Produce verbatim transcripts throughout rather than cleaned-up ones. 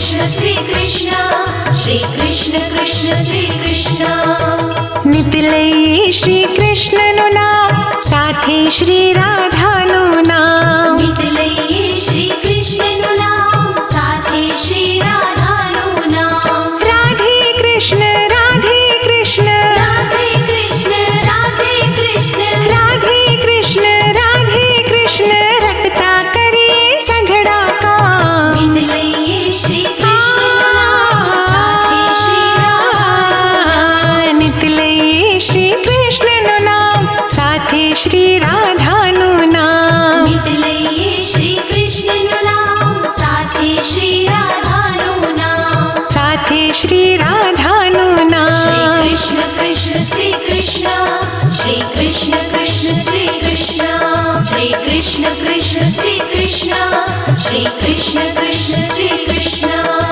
कृष्ण श्री कृष्ण श्री कृष्ण कृष्ण श्री कृष्ण नित लઈએ श्री कृष्णનું નામ સાથે શ્રી રાધાનું નામ नित लઈએ श्री कृष्णનું नाम साथे श्री राधाનું नाम રાધે કૃષ્ણ રાધે કૃષ્ણ राधे कृष्ण राधे कृष्ण રાધે કૃષ્ણ રાધે કૃષ્ણ રટતા કરીએ સઘળા કામ नित लઈએ श्री कृष्णનું नाम साथे श्री राधाનું नाम નિત લઈએ શ્રી કૃષ્ણનું નામ સાથે શ્રી રાધાનું નામ नित लઈએ श्री कृष्णનું नाम साथे श्री राधाનું नाम સાથે શ્રી રાધાનું श्री નામ कृष्ण कृष्ण श्री कृष्ण श्री कृष्ण कृष्ण श्री कृष्ण श्री कृष्ण कृष्ण श्री कृष्ण श्री कृष्ण कृष्ण श्री कृष्ण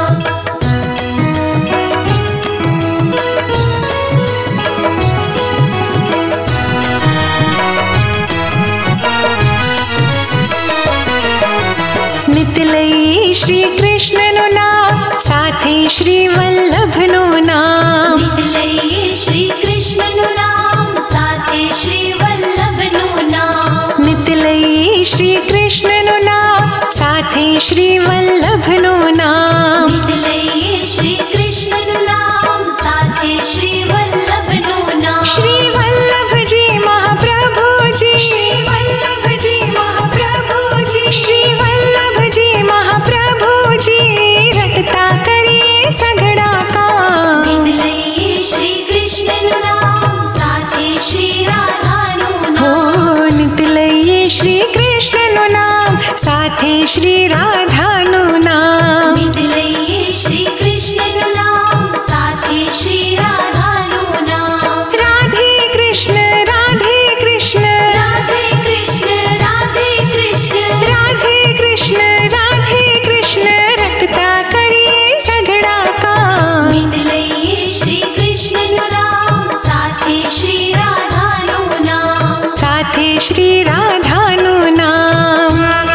નિત લઈએ શ્રી કૃષ્ણનું નામ સાથે શ્રી વલ્લભનું નામ नित लઈએ श्री कृष्णનું नाम साथे श्री वल्लभનું नाम નિત લઈએ શ્રી કૃષ્ણનું નામ સાથે શ્રી વલ્લભનું નામ नित लઈએ श्री कृष्णનું नाम साथे श्री वल्लभનું नाम શ્રી વલ્લભજી મહાપ્રભુજી શ્રી વલ્લભજી મહાપ્રભુજી શ્રી વલ્લભજી મહાપ્રભુજી રટતા કરીએ સઘળા કામ नित लઈએ श्री कृष्णનું नाम साथे श्री राधाનું હો नाम નિત લઈએ શ્રી કૃષ્ણનું નામ સાથે શ્રી રાધાનું નામ नित लઈએ श्री कृष्णનું नाम साथे श्री राधाનું नाम રાધે કૃષ્ણ રાધે કૃષ્ણ राधे कृष्ण राधे कृष्ण રાધે કૃષ્ણ રાધે કૃષ્ણ રટતા કરીએ સઘળા કામ नित लઈએ श्री कृष्णનું नाम साथे श्री राधाનું नाम સાથે શ્રી રાધાનું નામ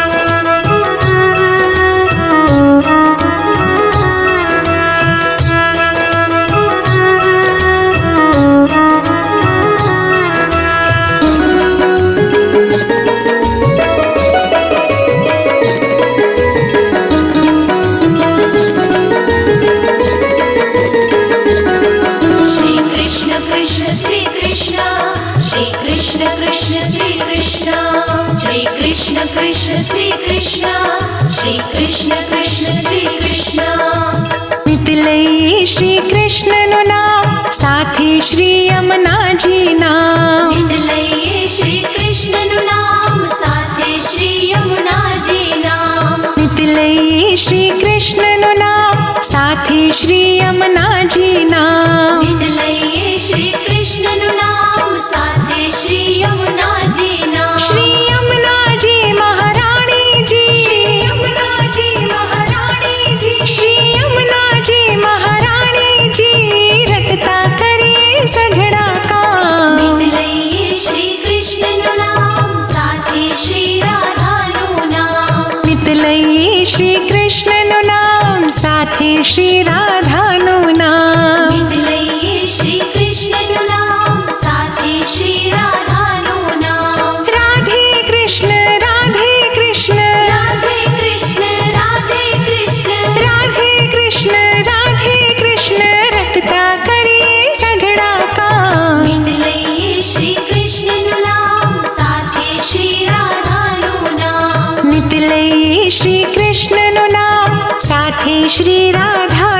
श्री कृष्ण कृष्ण श्री कृष्ण श्री कृष्ण कृष्ण श्री कृष्ण श्री कृष्ण कृष्ण श्री कृष्ण श्री कृष्ण कृष्ण श्री कृष्ण નિત લઈએ શ્રી કૃષ્ણનું નામ સાથે શ્રી યમુનાજી નામ नित लઈએ श्री कृष्णનું नाम साथे श्री यमुनाजी नाम નિત લઈએ શ્રી કૃષ્ણનું નામ સાથે શ્રી યમુનાજી નામ नित लઈએ श्री कृष्णનું नाम साथे श्री यमुनाजी नाम શ્રી યમુનાજી મહારાણીજી શ્રી યમુનાજી મહારાણીજી શ્રી યમુનાજી મહારાણીજી રટતા કરીએ સઘળા કામ नित लઈએ श्री कृष्णનું नाम साथे श्री राधाનું नाम નિત લઈએ શ્રી કૃષ્ણનું નામ સાથે શ્રી રાધાનું નામ नित लઈએ श्री कृष्णનું नाम साथे श्री राधाનું नाम રાધે કૃષ્ણ રાધે કૃષ્ણ राधे कृष्ण राधे कृष्ण રાધે કૃષ્ણ રાધે કૃષ્ણ રટતા કરીએ સઘળા કામ नित लઈએ श्री कृष्णનું नाम साथे श्री राधाનું नाम નિત લઈએ શ્રી કૃષ્ણનું નામ સાથે શ્રી રાધા